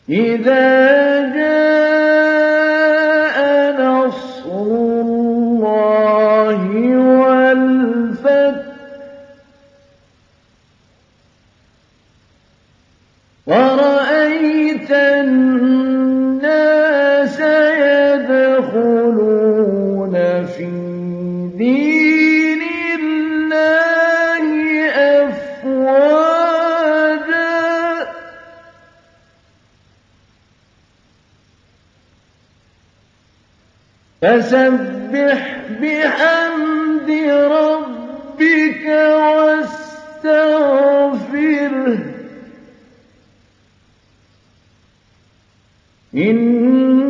إِذَا جَاءَ نَصْرُ اللَّهِ وَالْفَتْحُ وَرَأَيْتَ النَّاسَ يَدْخُلُونَ فِي دِينِ اللَّهِ أَفْوَاجًا فَسَبِّحْ بِحَمْدِ رَبِّكَ وَاسْتَغْفِرْهُ إِنَّهُ